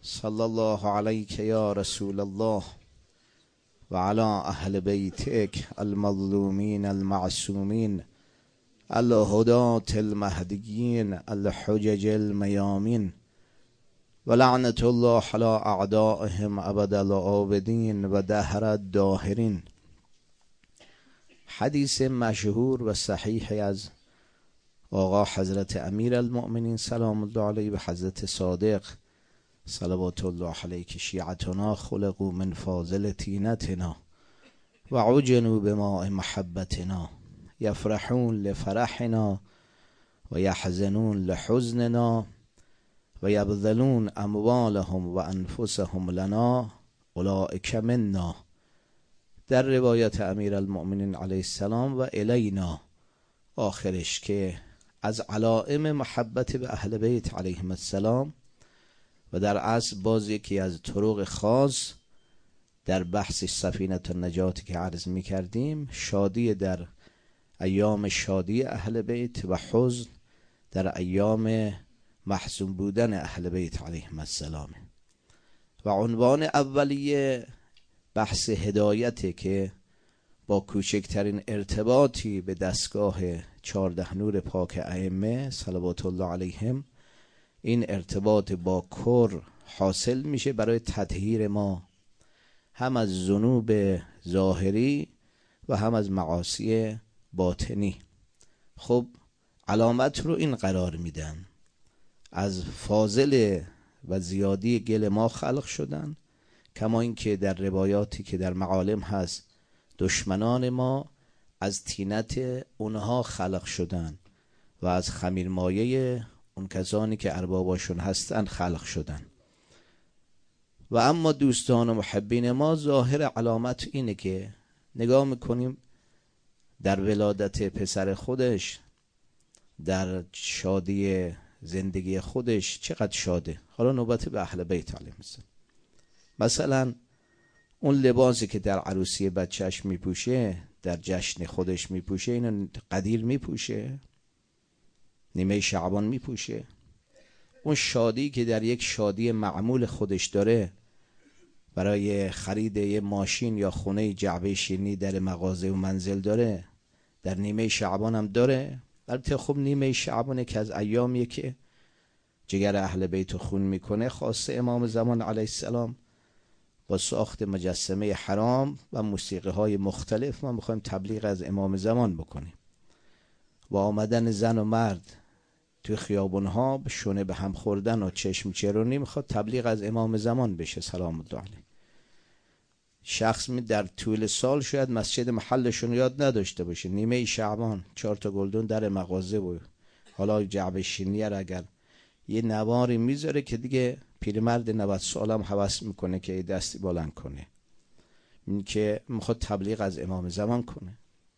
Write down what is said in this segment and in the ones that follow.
صلی الله علیک یا رسول الله و علی اهل بیتک المظلومین المعصومین الهداة المهدیین الحجج المیامین و لعنت الله علی اعدائهم ابد الآبدین و دهر الداهرین. حدیث مشهور و صحیح از آقا حضرت امیر المؤمنین سلام الله علیه و حضرت صادق صلوات الله علیه که شیعتنا خلقوا من فاضل طینتنا و عجنوا بماء محبتنا یفرحون لفرحنا و یحزنون لحزننا و یبذلون اموالهم و انفسهم لنا اولئک منا. در روایت امیر المؤمنین علیه السلام و الینا آخرش که از علائم محبت به اهل بیت علیهم السلام و در اصل باز یکی از طرق خاص در بحث سفینه النجات که عرض می کردیم، شادی در ایام شادی اهل بیت و حزن در ایام محزون بودن اهل بیت علیهم السلام. و عنوان اولیه بحث هدایته که با کوچکترین ارتباطی به دستگاه 14 نور پاک ائمه صلوات الله علیهم این ارتباط با کر حاصل میشه برای تطهیر ما هم از ذنوب ظاهری و هم از معاصی باطنی. خب علامت رو این قرار میدن، از فاضل و زیادی گل ما خلق شدن، کما اینکه در روایاتی که در معالم هست دشمنان ما از طینت اونها خلق شدن و از خمیرمایه اون کسانی که ارباباشون هستن خلق شدن. و اما دوستان و محبین ما ظاهر علامت اینه که نگاه میکنیم در ولادت پسر خودش، در شادی زندگی خودش چقدر شاده. حالا نوبت به اهل بیت علیهم السلام. مثلا اون لباسی که در عروسی بچهش میپوشه، در جشن خودش میپوشه، اینو قدیر میپوشه، نیمه شعبان میپوشه. اون شادی که در یک شادی معمول خودش داره برای خرید یه ماشین یا خونه جعبه شیرینی در مغازه و منزل داره، در نیمه شعبان هم داره. البته خب نیمه شعبانه که از ایامیه که جگر اهل بیت خون میکنه. خاصه امام زمان علیه السلام با ساخت مجسمه حرام و موسیقی های مختلف ما میخوایم تبلیغ از امام زمان بکنیم و آمدن زن و مرد توی خیابون ها شونه به هم خوردن و چشم چرونی میخواد تبلیغ از امام زمان بشه سلام الله علیه. شخص می در طول سال شاید مسجد محلشون یاد نداشته باشه، نیمه شعبان 4 تا گلدون در مغازه و حالا جعبه شیرینی اگر یه نواری میذاره که دیگه پیرمرد 90 سالم هوس میکنه که دستی بلند کنه، این که میخواد تبلیغ از امام زمان کنه.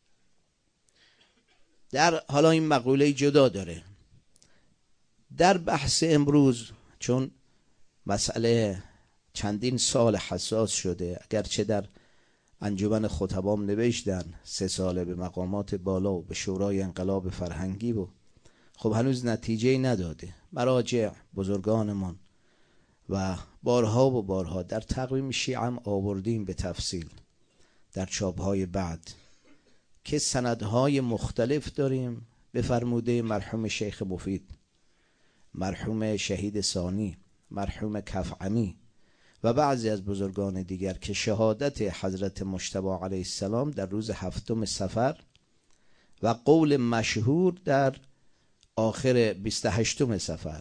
در حالا این مقوله جدا داره. در بحث امروز چون مسئله چندین سال حساس شده، اگرچه در انجمن خطبام نوشتن 3 ساله به مقامات بالا و به شورای انقلاب فرهنگی و خب هنوز نتیجه نداده. مراجع بزرگانمان و بارها و بارها در تقویم شیعه هم آوردیم به تفصیل در چاپ‌های بعد که سندهای مختلف داریم به فرموده مرحوم شیخ مفید، مرحوم شهید ثانی، مرحوم کفعمی و بعضی از بزرگان دیگر که شهادت حضرت مجتبی علیه السلام در روز 7 صفر و قول مشهور در آخر 28 صفر.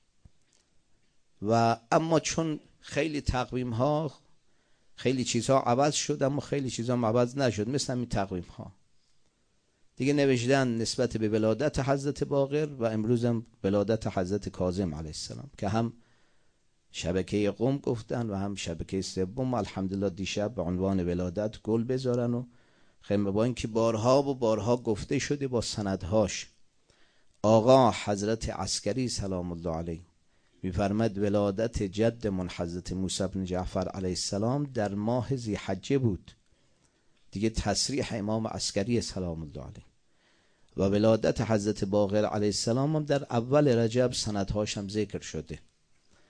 و اما چون خیلی تقویم ها خیلی چیزها عوض شد اما خیلی چیزها هم عوض نشد، مثل همین تقویم ها دیگه نوشتن نسبت به ولادت حضرت باقر و امروز هم ولادت حضرت کاظم علیه السلام که هم شبکه قم گفتن و هم شبکه سوم. الحمدلله دیشب به عنوان ولادت گل بذارن و خیمه با اینکه بارها و بارها گفته شده با سندهاش. آقا حضرت عسکری سلام الله علیه می‌فرماد ولادت جدمون حضرت موسی بن جعفر علیه السلام در ماه ذی‌حجه بود. دیگه تصریح امام عسکری سلام الله علیه و ولادت حضرت باقر علیه السلام هم در اول رجب سندهاش هم ذکر شده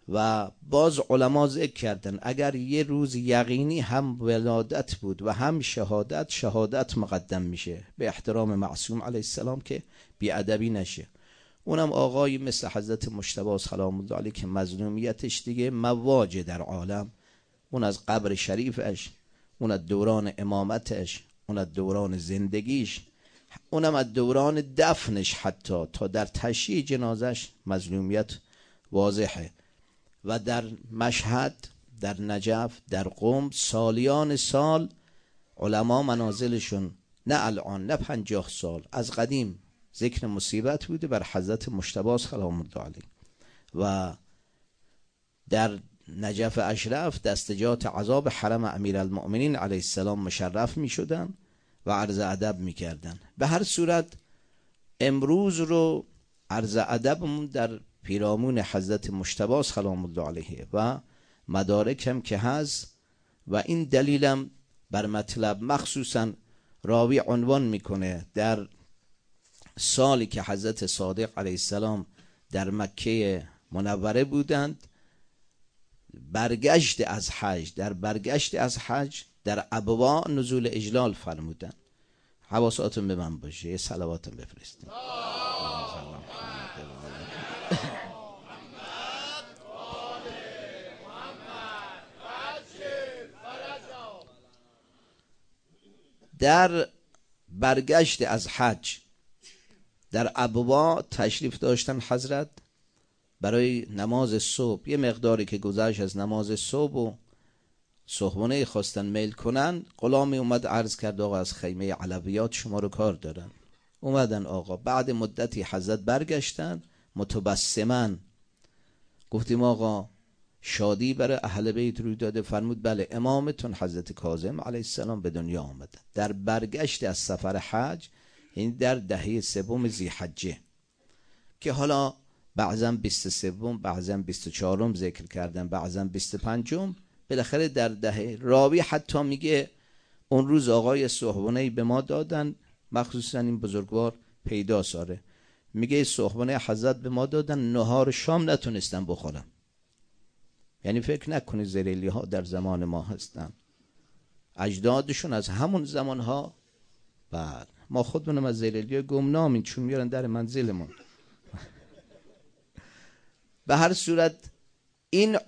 و باز علما ذکر کردن اگر یه روز یقینی هم ولادت بود و هم شهادت، شهادت مقدم میشه به احترام معصوم علیه السلام که بیادبی نشه. اونم آقایی مثل حضرت مجتبی سلام الله علیه که مظلومیتش دیگه مواجه در عالم، اون از قبر شریفش، اون از دوران امامتش، اون از دوران زندگیش، اونم از دوران دفنش حتی تا در تشییع جنازش مظلومیت واضحه. و در مشهد، در نجف، در قم سالیان سال علما منازلشون نه الان نه 50 سال از قدیم ذکر مصیبت بوده بر حضرت مجتبی سلام الله علیه. و در نجف اشرف دستجات عذاب حرم امیرالمؤمنین علیه السلام مشرف می شدن و عرض ادب می کردن. به هر صورت امروز رو عرض ادبمون در پیرامون حضرت مجتبی سلام الله علیه و مدارکم که هست و این دلیلم بر مطلب مخصوصا راوی عنوان میکنه در سالی که حضرت صادق علیه السلام در مکه منوره بودند، برگشت از حج، در برگشت از حج در ابواء نزول اجلال فرمودن. حواساتون به من باشه، یه صلواتم بفرستید. در برگشت از حج در ابواء تشریف داشتن حضرت برای نماز صبح، یه مقداری که گذشت از نماز صبح و صبحانه خواستن میل کنن، غلامی اومد عرض کرد آقا از خیمه علویات شما رو کار دارن. اومدن آقا، بعد مدتی حضرت برگشتن متبسما. گفتیم آقا شادی برای اهل بیت روی داده؟ فرمود بله، امامتون حضرت کاظم علیه السلام به دنیا آمده در برگشت از سفر حج، یعنی در دهه 3 ذی‌حجه که حالا بعضا 23 بعضا 24 ذکر کردن، بعضا 25، بالاخره در دهه. راوی حتی میگه اون روز آقای صحبانه‌ای به ما دادن، مخصوصا این بزرگوار پیدا ساره، میگه صحبانه حضرت به ما دادن، نهار شام نتونستن بخورم. یعنی فکر نکنید زریلی ها در زمان ما هستن، اجدادشون از همون زمان ها. بعد ما خودمونم از زریلی گمنامیم چون میارن در منزلمون. به هر صورت این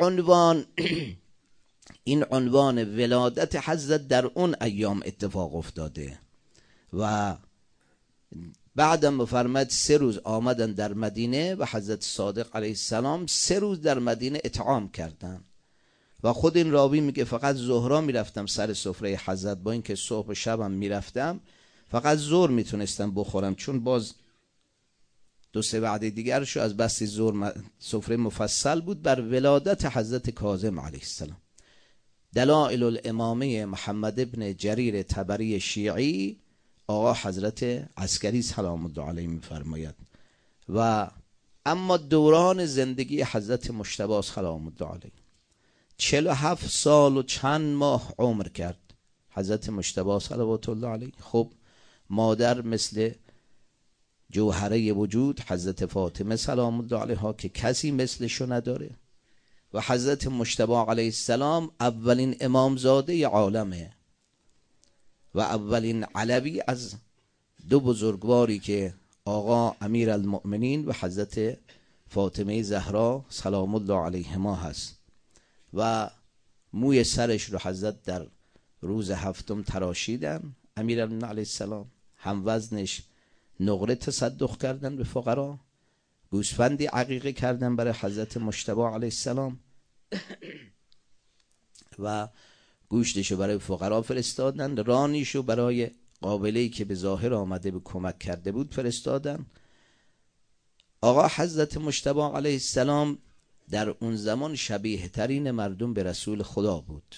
عنوان ولادت حضرت در اون ایام اتفاق افتاده و بعدم بفرمد 3 روز آمدن در مدینه و حضرت صادق علیه السلام 3 روز در مدینه اطعام کردن. و خود این راوی میگه فقط ظهرا میرفتم سر سفره حضرت، با اینکه صبح و شبم میرفتم فقط ظهر میتونستم بخورم چون باز 2-3 وعده دیگرشو از بس ظهر سفره مفصل بود بر ولادت حضرت کاظم علیه السلام. دلائل الامامه محمد ابن جریر طبری شیعی آقا حضرت عسکری سلام الله علیه میفرماید. و اما دوران زندگی حضرت مجتبی سلام الله علیه 47 سال و چند ماه عمر کرد حضرت مجتبی صلوات الله علیه. خب مادر مثل جوهره وجود حضرت فاطمه سلام الله علیها که کسی مثلشو نداره و حضرت مجتبی علیه السلام اولین امامزاده عالمه و اولین علوی از 2 بزرگواری که آقا امیرالمؤمنین و حضرت فاطمه زهرا سلام الله علیهما هست. و موی سرش رو حضرت در روز 7 تراشیدن امیرالمؤمنین علیه السلام، هم وزنش نقره تصدق کردن به فقرا، گوسفندی عقیقه کردن برای حضرت مجتبی علیه السلام و گوشتشو برای فقرا فرستادن، رانیشو برای قابله‌ای که به ظاهر آمده به کمک کرده بود فرستادن. آقا حضرت مجتبی علیه السلام در اون زمان شبیه ترین مردم به رسول خدا بود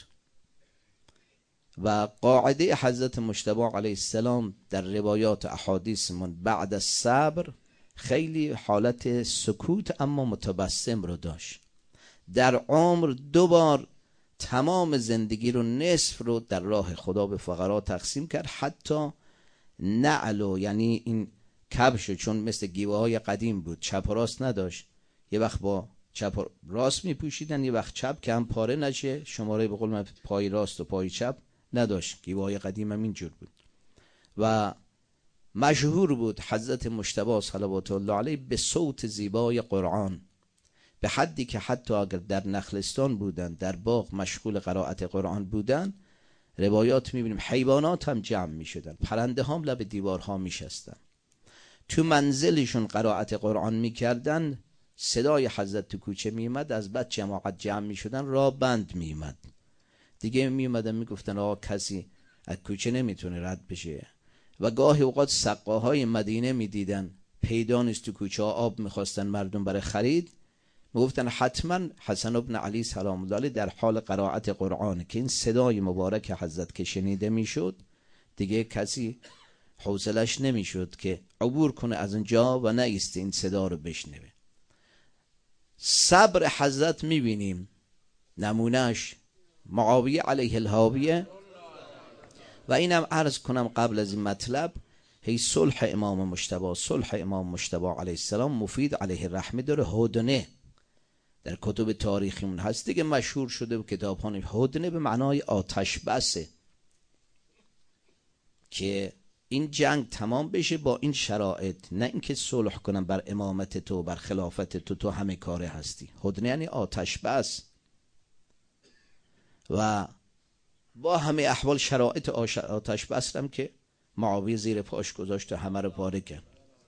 و قاعده حضرت مجتبی علیه السلام در روایات احادیثمون بعد از صبر خیلی حالت سکوت اما متبسم رو داشت. در عمر 2 بار تمام زندگی رو نصف رو در راه خدا به فقرا تقسیم کرد، حتی نعلو یعنی این کبشو، چون مثل گیوه های قدیم بود چپ و راست نداشت، یه وقت با چپ راست میپوشیدن، یه وقت چپ که هم پاره نشه، شماره به قول من پای راست و پای چپ نداشت. گیوای قدیم هم اینجور بود و مشهور بود حضرت مجتبی صلوات الله علیه به صوت زیبای قرآن، به حدی که حتی اگر در نخلستان بودن، در باغ مشغول قرائت قرآن بودن، روایات میبینیم حیوانات هم جمع میشدن، پرنده هم لب دیوارها میشستن، تو منزلشون قرائت قرآن میکردن، صدای حضرت تو کوچه میومد، از بعد جماعت جمع میشدن، راه بند میومد دیگه، میومدن میگفتن آقا کسی از کوچه نمیتونه رد بشه. و گاهی اوقات سقاهای مدینه میدیدن پیدا نیست تو کوچه ها، آب میخواستن مردم برای خرید، میگفتن حتما حسن ابن علی سلام الله علیه در حال قرائت قرآن که این صدای مبارک حضرت که شنیده میشد، دیگه کسی حوصلش نمیشد که عبور کنه از اونجا و نایسته این صدا رو بشنوه. صبر حضرت میبینیم نمونهش معاویه علیه الهاویه. و اینم عرض کنم قبل از این مطلب، هی صلح امام مجتبی، صلح امام مجتبی علیه السلام مفید علیه الرحمه داره، هدنه در کتب تاریخیمون هست دیگه، مشهور شده و کتابخانه. هدنه به معنای آتش بسه که این جنگ تمام بشه با این شرایط، نه اینکه صلح کنم بر امامت تو، بر خلافت تو همه کاره هستی. هدنه یعنی آتش بس و با همه احوال شرایط آتش بسرم که معاویه زیر پاش گذاشت و همه رو پاره کرد.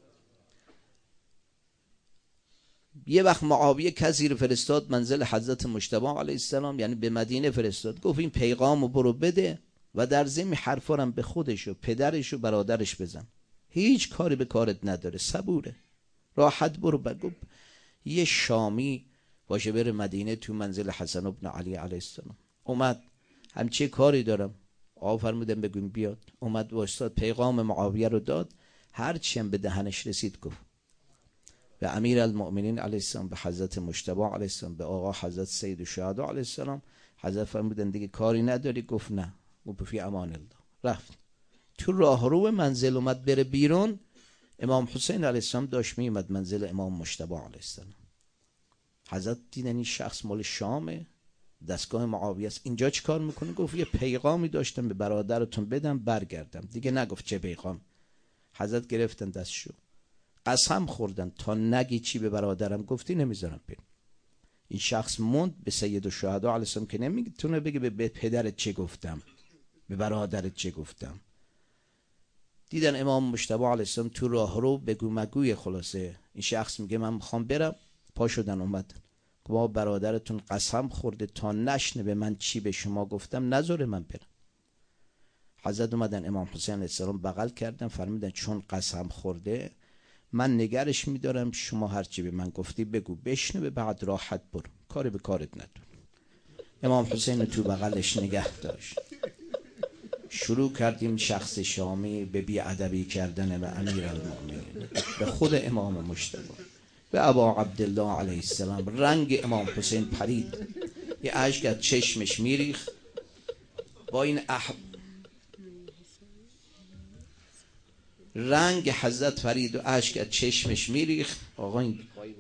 یه وقت معاویه کسی رو فرستاد منزل حضرت مجتبی علیه السلام، یعنی به مدینه فرستاد، گفت این پیغامو برو بده و در ضمن حرفا رو به خودش و پدرش و برادرش بزن، هیچ کاری به کارت نداره، صبوره، راحت برو. بگو یه شامی باشه بره مدینه تو منزل حسن ابن علی علیه السلام. اومد همچه کاری دارم، آقا فرمودن بگویم بیاد. اومد واسطاد پیغام معاویه رو داد، هرچی هم به دهنش رسید گفت به امیر المؤمنین علیه السلام، به حضرت مجتبی علیه السلام، به آقا حضرت سید الشهدا علیه السلام. حضرت فرمودن دیگه کاری نداری؟ گفت نه. گفت فی امان الله. رفت تو راهرو منزل، اومد بره بیرون، امام حسین علیه السلام داشت میومد منزل امام مجتبی علیه السلام. حضرت دیدن این شخص مال شامه، دستگاه معاویه است، اینجا چی کار میکنه؟ گفت یه پیغامی داشتم به برادرتون بدم برگردم. دیگه نگفت چه پیغام. حضرت گرفتن دستشو، قسم خوردن تا نگی چی به برادرم گفتی نمیذارم بریم. این شخص موند به سید الشهدا علیه السلام که نمیتونه بگه به پدرت چه گفتم، به برادرت چه گفتم. دیدن امام مجتبی علیه السلام تو راهرو بگو مگوی، خلاصه این شخص میگه من میخوام برم، پا شدن اومدن. با برادرتون قسم خورده تا نشنه به من چی به شما گفتم نذاره من برم. حضرت اومدن امام حسین علیه السلام بغل کردن، فرمودن چون قسم خورده من نگرش میدارم، شما هرچی به من گفتی بگو بشنوه، بعد راحت برو، کاری به کارت ندار. امام حسین تو بغلش نگه داشت. شروع کردیم شخص شامی به بی‌ادبی کردن به امیر المؤمنین، به خود امام مجتبی، به ابا عبدالله علیه السلام. رنگ امام حسین پرید، یه اشک از چشمش میریخت. با این رنگ حضرت فرید و اشک از چشمش میریخت. آقا این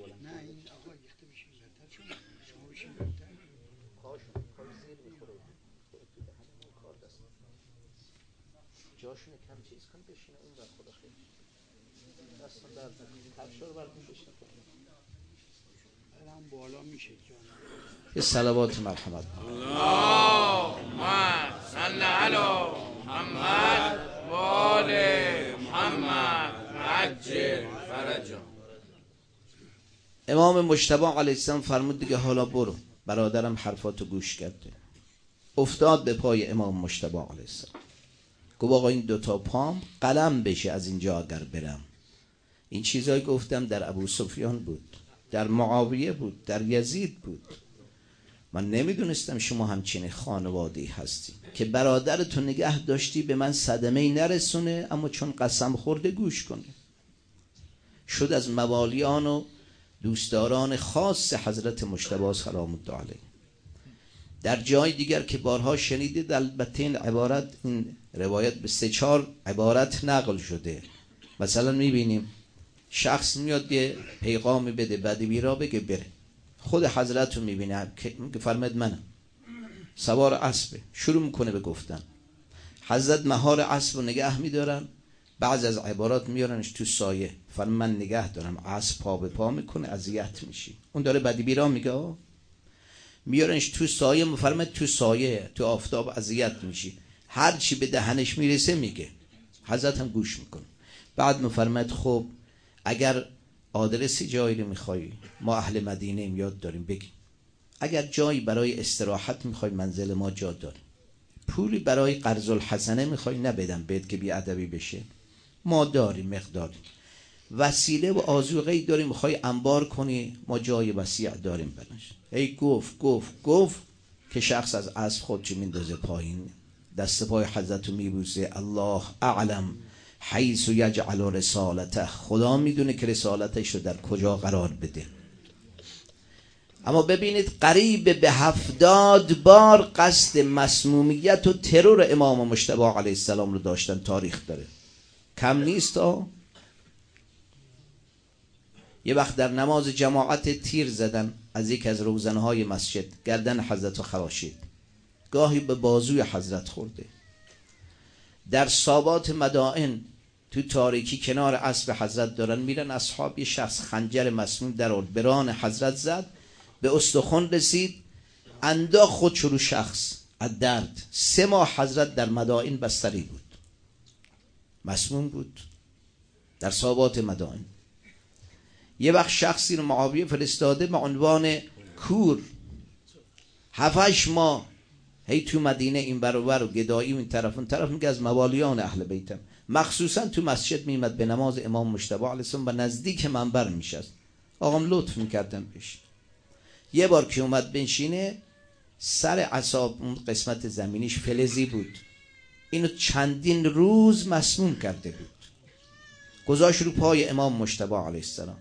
جاشون کم چیز کن بشینه اون بر خدا خیلی دستان در کفشا رو بردیم بشینه الان بالا میشه جان. یه صلوات مرحمت اللهم صل علی محمد و آل محمد عجل فرجهم. امام مجتبی علیه السلام فرمود دیگه حالا برو. برادرم حرفاتو گوش کرده، افتاد به پای امام مجتبی علیه السلام، گفت آقا این دوتا پام قلم بشه از اینجا اگر برم. این چیزایی گفتم در ابو سفیان بود، در معاویه بود، در یزید بود. من نمیدونستم شما همچین خانواده‌ای هستی که برادرتو نگه داشتی به من صدمه‌ای نرسونه، اما چون قسم خورده گوش کنه. شد از موالیان و دوستداران خاص حضرت مجتبی سلام الله علیه. در جای دیگر که بارها شنیدید، البته این عبارت، این روایت به 3-4 عبارت نقل شده. مثلا میبینیم شخص میاد یه پیغامی بده، بعد میرا بگه بره، خود حضرت رو میبینه که فرمود منم، سوار اسبه، شروع میکنه به گفتن. حضرت مهار اسب رو نگه میدارن، بعض از عبارات میارنش تو سایه، فرمود من نگه دارم، اسب پا به پا میکنه اذیت میشی. اون داره بدی بیرا میگه، میارنش تو سایه، فرمود تو سایه تو آفتاب اذیت میشی، هر چی به دهنش میرسه میگه. حضرت هم گوش میکنه. بعد میفرماد خب اگر آدرسی جایی رو میخوایی، ما اهل مدینه ایم یاد داریم بگیم، اگر جایی برای استراحت میخوای منزل ما جا داریم، پولی برای قرض الحسنه میخوای نبدم بهت که بی ادبی بشه، ما داریم مقداری، وسیله و آذوقه‌ای داریم میخوای انبار کنی، ما جای وسیع داریم بنش. هی گفت که شخص از اسب خودش میندازه پایین، دست پای حضرت رو میبوسه. الله اعلم حیث یجعل رسالته، خدا میدونه که رسالتش رو در کجا قرار بده. اما ببینید قریب به 70 بار قصد مسمومیت و ترور امام مجتبی علیه السلام رو داشتن، تاریخ داره، کم نیست. یه وقت در نماز جماعت تیر زدن از یک از روزنهای مسجد، گردن حضرت رو خراشید، گاهی به بازوی حضرت خورده. در سابات مدائن تو تاریکی کنار اسب حضرت دارن میرن، اصحاب یه شخص خنجر مسموم در آورد، به ران حضرت زد، به استخوان رسید، انداخت خودش رو شخص از درد. 3 ماه حضرت در مدائن بستری بود، مسموم بود در سابات مدائن. یه وقت شخصی رو معاویه فرستاده به عنوان کور، 7-8 ماه هی تو مدینه این برابر و گدایی و این طرف اون طرف، میگه از موالیان اهل بیتم، مخصوصا تو مسجد میمد به نماز امام مجتبی علیه السلام و نزدیک منبر میشست، آقام لطف میکردن بهش. یه بار که اومد بنشینه، سر اعصاب اون قسمت زمینیش فلزی بود، اینو چندین روز مسموم کرده بود، گذاشت رو پای امام مجتبی علیه السلام،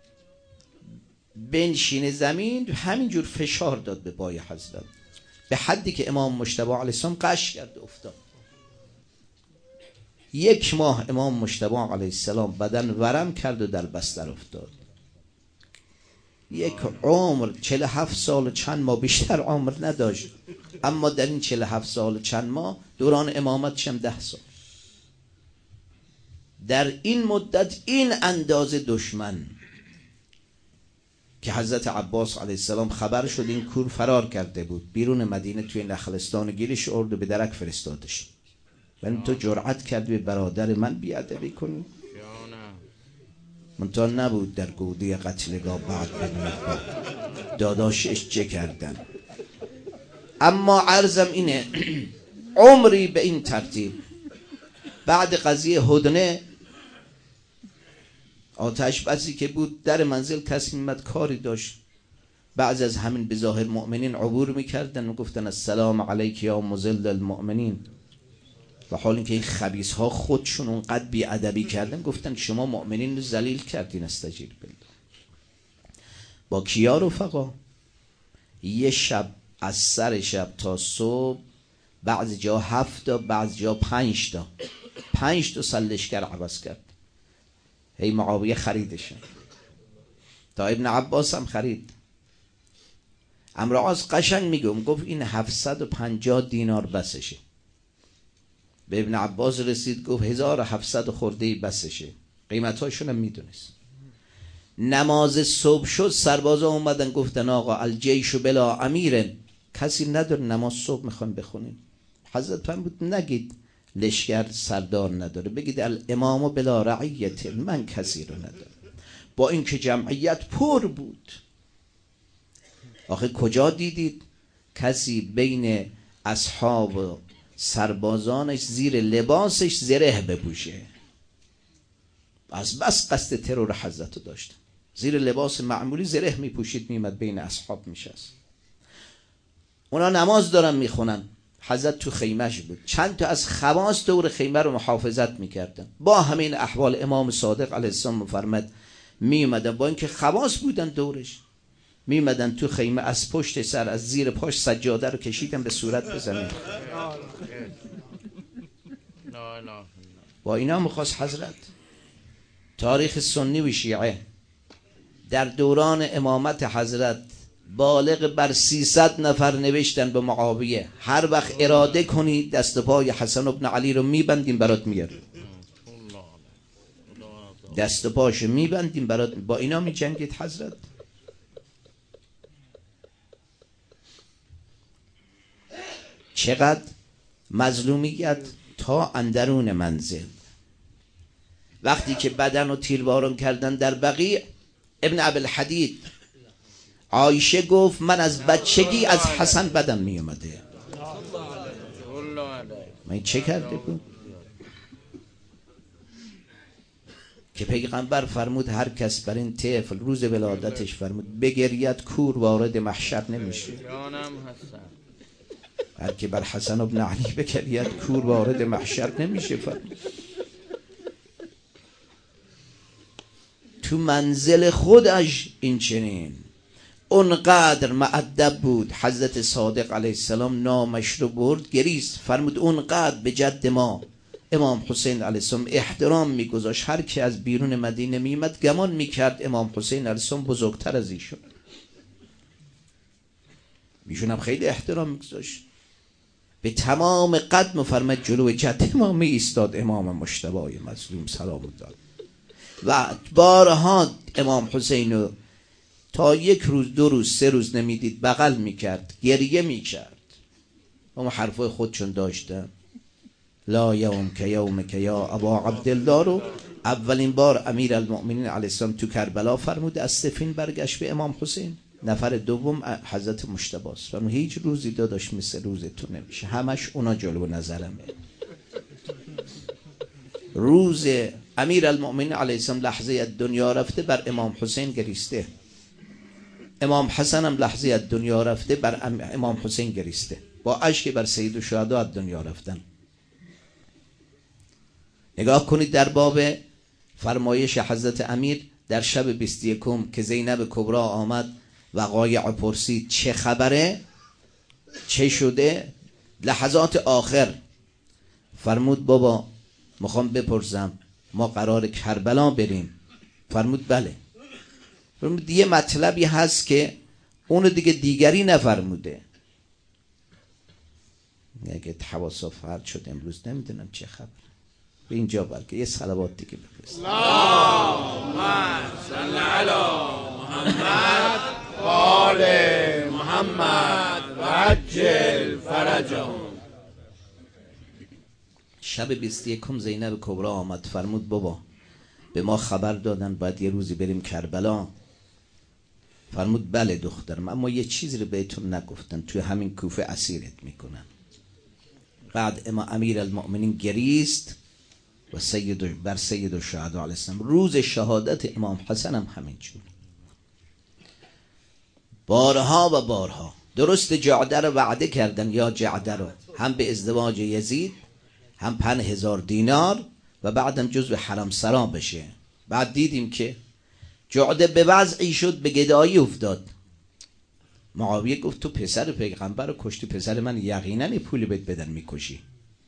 بنشینه زمین، همینجور فشار داد به پای حضرت، به حدی که امام مجتبی علیه السلام قش کرد افتاد. 1 ماه امام مجتبی علیه السلام بدن ورم کرد و در بستر افتاد. 1 عمر 47 سال چند ماه، بیشتر عمر نداشت، اما در این 47 سال چند ماه دوران امامتش هم 10 سال. در این مدت این اندازه دشمن که حضرت عباس علیه السلام خبر شد این کور فرار کرده بود بیرون مدینه، توی نخلستان گیرش آورد و به درک فرستادش. ولی تو جرأت کردی به برادر من بیادبی کنی؟ منتها نبود در گودی قتلگاه بعد بدون داداشش چه کردن. اما عرضم اینه عمری به این ترتیب. بعد قضیه هدنه آتش بسی که بود، در منزل کسی میمد کاری داشت، بعضی از همین بظاهر مؤمنین عبور میکردن و گفتن السلام علیک یا مذل المؤمنین، و حال اینکه این خبیث ها خودشون اونقدر بی ادبی کردن، گفتن شما مؤمنین رو ذلیل کردین، استجیر بالله. با کیا رفقا؟ یه شب از سر شب تا صبح، بعضی جا 7 تا، بعضی جا 5 تا 5 تا سلشگر عوض کرد. هی معاویه خریدشن، تا ابن عباس هم خرید. عمرو عاص قشنگ میگم، گفت این 750 دینار بسشه. به ابن عباس رسید گفت 1700 خورده بسشه، قیمتاشون هم میدونست. نماز صبح شد، سربازا اومدن گفتن آقا الجیش بلا امیر، کسی نداره نماز صبح میخوان بخونیم. حضرت فرمود نگید لشکر سردار نداره، بگید الامام بلا رعیت، من کسی رو ندارم. با اینکه جمعیت پر بود، آخه کجا دیدید کسی بین اصحاب و سربازانش زیر لباسش زره بپوشه؟ از بس قصد ترور حضرت داشت، زیر لباس معمولی زره میپوشید، میمد بین اصحاب میشست. اونا نماز دارن میخونن، حضرت تو خیمهش بود، چند تا از خواص دور خیمه رو محافظت میکردن. با همین احوال امام صادق علیه السلام مفرمد میومدن، با اینکه خواص بودن دورش، میمدن تو خیمه، از پشت سر از زیر پاش سجاده رو کشیدن به صورت بزنن. با اینا میخواست حضرت. تاریخ سنی و شیعه در دوران امامت حضرت بالغ بر 300 نفر نوشتن به معاویه هر وقت اراده کنی دست پای حسن ابن علی رو میبندیم برات میاریم، دست پاشو میبندیم برات. با اینا میجنگید حضرت. چقدر مظلومیت تا اندرون منزل. وقتی که بدن رو تیرباران کردن در بقیع، ابن ابوالحدید عایشه گفت من از بچگی از حسن بدم می اومده. من چه کرده بود که پیغمبر فرمود هر کس بر این طفل روز ولادتش فرمود بگرید کور وارد محشر نمیشه. هر که بر حسن ابن علی بگرید کور وارد محشر نمیشه. فرمود تو منزل خودش این چنین اونقدر مؤدب بود. حضرت صادق علیه السلام نامش رو برد گریست، فرمود اونقدر به جد ما امام حسین علیه السلام احترام میگذاشت هر کی از بیرون مدینه میمد گمان میکرد امام حسین علیه السلام بزرگتر از ایشون. ایشون هم خیلی احترام میگذاشت. به تمام قد فرمود جلوی جد امام ایستاد امام مجتبی مظلوم سلام الله و بارها امام حسین رو تا یک روز دو روز سه روز نمیدید بغل میکرد، گریه میکرد. اما حرفای خودشون داشتن. لا یوم که یوم که یا ابا عبدالله رو اولین بار امیر المؤمنین علیه السلام تو کربلا فرمود از سفین برگشت به امام حسین. نفر دوم حضرت مجتبی است. فرمود هیچ روزی داداش مثل روز تو نمیشه، همش اونا جلو نظرمه. روز امیر المؤمنین علیه السلام لحظه از دنیا رفته بر امام حسین گریسته. امام حسن هم لحظه از دنیا رفته بر امام حسین گریسته. با اشک بر سید الشهدا از دنیا رفتن. نگاه کنید در باب فرمایش حضرت امیر در شب 21 که زینب کبرا آمد وقایع پرسید چه خبره چه شده. لحظات آخر فرمود بابا میخوام بپرسم ما قرار کربلا بریم؟ فرمود بله. فرمود یه مطلبی هست که اونو دیگری نفرموده. اگه حواسا فرد شد امروز نمیدونم چه خبر. به اینجا بلکه یه صلوات دیگه بفرست. اللهم صل علی محمد و آل محمد و عجل فرجهم. شب 21 زینب کبرا آمد فرمود بابا به ما خبر دادن باید یه روزی بریم کربلا. فرمود بله دخترم، اما یه چیزی رو بهتون نگفتن، توی همین کوفه اسیرت میکنن. بعد امیر المؤمنین گریست و بر سید الشهدا علیه السلام. روز شهادت امام حسن هم همینجور. بارها و بارها درست جعده رو وعده کردن، یا جعده رو هم به ازدواج یزید هم 5000 دینار و بعدم جزو حرم سرا بشه. بعد دیدیم که جعده به وضعی شد به گدایی افتاد. معاویه گفت تو پسر پیغمبر رو کشتی، پسر من یقینا پولی بهت بدن میکشی.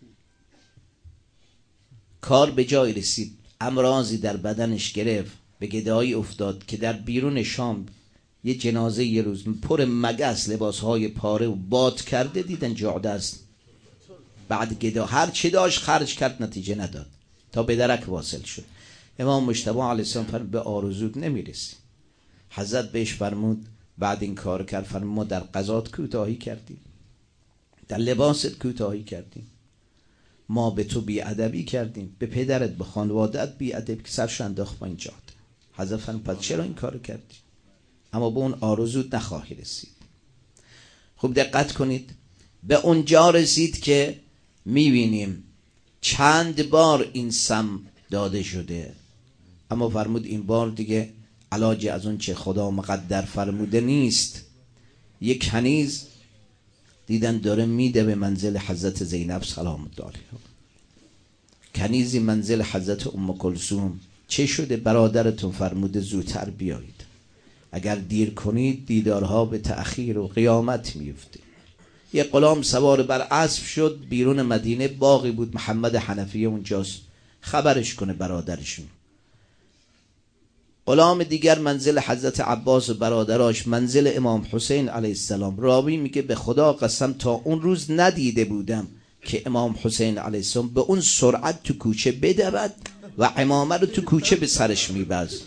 کار به جای رسید، امراضی در بدنش گرفت، به گدایی افتاد که در بیرون شام یه جنازه یه روز پر مگس لباسهای پاره و باد کرده دیدن جعده است. بعد گدا هر چی داشت خرج کرد، نتیجه نداد تا به درک واصل شد. امام مجتبی علیه السلام فرمود به آرزوت نمیرسی. حضرت بهش فرمود بعد این کار کرد، فرمود ما در قضات کوتاهی کردیم، در لباست کوتاهی کردیم، ما به تو بیادبی کردیم، به پدرت به خانوادت بیادبی که سرش انداخت با این جاده. حضرت فرمود پس چرا این کارو کردی؟ اما به اون آرزوت نخواهی رسید. خوب دقت کنید، به اونجا رسید که میبینیم چند بار این سم داده شده، اما فرمود این بار دیگه علاج از اون چه خدا مقدر فرموده نیست. یک کنیز دیدن داره میده به منزل حضرت زینب سلام الله علیها. کنیزی منزل حضرت ام کلثوم. چه شده؟ برادرتون فرموده زودتر بیایید، اگر دیر کنید دیدارها به تأخیر و قیامت میفته. یه غلام سوار بر اسب شد بیرون مدینه، باغی بود محمد حنفیه اونجاست، خبرش کنه برادرشون. غلام دیگر منزل حضرت عباس و برادراش منزل امام حسین علیه السلام. راوی میگه به خدا قسم تا اون روز ندیده بودم که امام حسین علیه السلام به اون سرعت تو کوچه بدود و عمامه رو تو کوچه به سرش میبرد.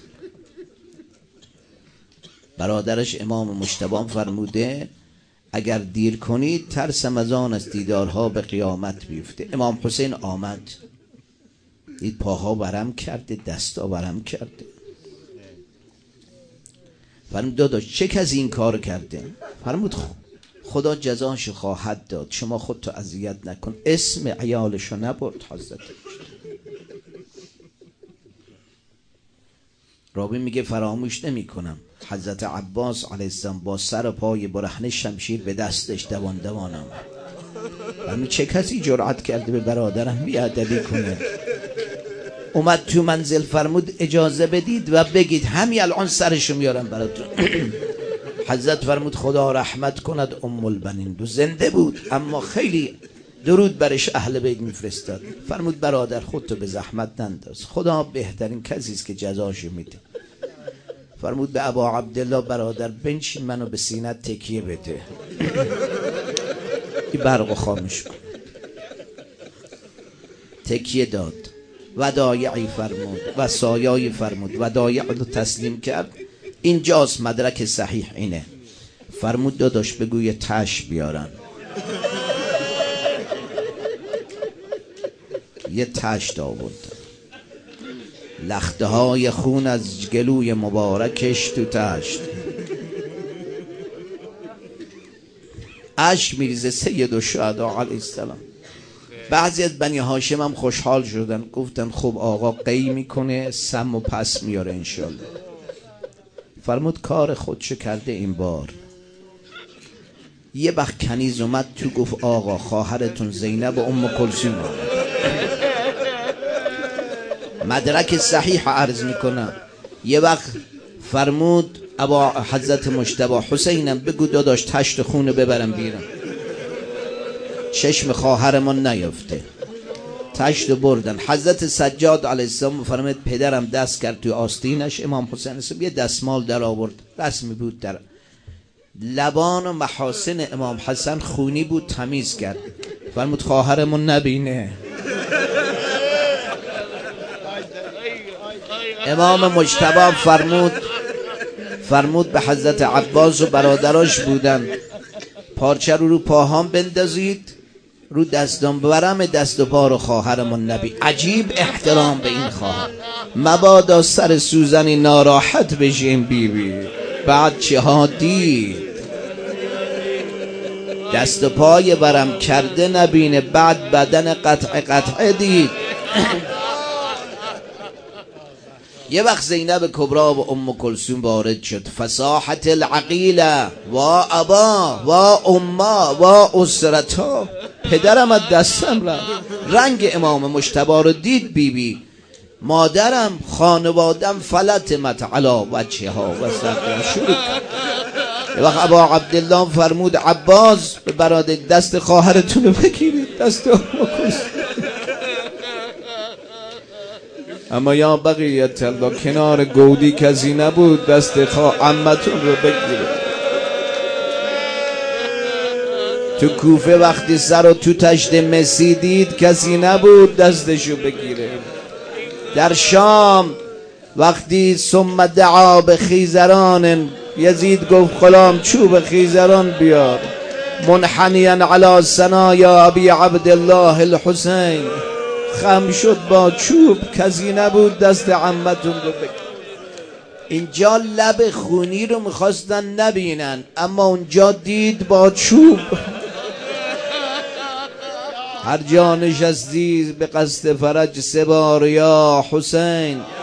برادرش امام مجتبی فرموده اگر دیر کنید ترسم از آن است دیدارها به قیامت بیفته. امام حسین آمد، دید پاها ورم کرده، دستا ورم کرده. فرمود داداش چه کسی این کار کرده؟ فرمود خدا جزاش خواهد داد، شما خودتو اذیت نکن. اسم عیالشو نبرد حضرت. راوی میگه فراموش نمی کنم حضرت عباس علیه السلام با سر و پای برهنه شمشیر به دستش دوانم. فرمود چه کسی جرأت کرده به برادرم بیادبی کنه؟ اومد تو منزل فرمود اجازه بدید و بگید همین الان سرشو میارم براتون. حضرت فرمود خدا رحمت کند ام البنین، دو زنده بود اما خیلی درود برش اهل بیت میفرستاد. فرمود برادر خودتو به زحمت ننداز، خدا بهترین کسی است که جزاشو میده. فرمود به ابا عبدالله برادر بنشین منو به سینت تکیه بده. این برقو خاموش کن. تکیه داد، ودایعی فرمود، وصایایی فرمود، ودایع رو تسلیم کرد. اینجاست مدرک صحیح اینه. فرمود داداش بگو یه تش بیارن. یه تشت آورد، لخته های خون از گلوی مبارکش تو تشت، اشک میریزه سید الشهدا علیه السلام. بعضی از بنی هاشم هم خوشحال شدن، گفتن خب آقا قی میکنه سم و پس میاره انشالله. فرمود کار خودشو کرده این بار. یه وقت کنیز اومد تو گفت آقا خواهرتون زینب و ام کلثوم آمد. مدرک صحیح عرض میکنم. یه وقت فرمود ابا حضرت مجتبی حسینم بگو داداش تشت خونه ببرم بیرم، چشم خواهرمان نیفته. تشت بردن. حضرت سجاد علیه السلام فرمود پدرم دست کرد تو آستینش. امام حسین یه دستمال در آورد، رسمی بود در لبان و محاسن امام حسن خونی بود، تمیز کرد. فرمود خواهرمون نبینه. امام مجتبی فرمود به حضرت عباس و برادراش بودن پارچه رو پاهام بندازید، رو دستم برم دست و پا رو خواهرمون نبی. عجیب احترام به این خواهر. مبادا سر سوزنی ناراحت بشیم بیبی. بعد چه ها دید دست و پای برم کرده نبینه، بعد بدن قطع دید. یه وقت زینب کبرا و ام کلثوم وارد شد. فصاحت العقیله و ابا و اما و اسرتا. پدرم از دستم رفت. رنگ امام مجتبی رو دید بیبی. مادرم خانوادم فلتمت علی وجهها و صدرها. شروع کرد. یه وقت ابا عبدالله فرمود عباس به برادر دست خواهرتون رو بگیرید، دست ام کلثوم. اما یا بقیت الله کنار گودی کسی نبود دست عمتون رو بگیره. تو کوفه وقتی سر و تو تشت مسی دید کسی نبود دستشو بگیره. در شام وقتی ثم دعا به خیزران، یزید گفت غلام چوب خیزران بیار. منحنیا علی ثنایا ابی عبدالله الحسین، خم شد با چوب کسی نبود دست عمتون رو بگیر. اینجا لب خونی رو میخواستن نبینن اما اونجا دید با چوب. هر جا نشستی به قصد فرج 3 بار یا حسین.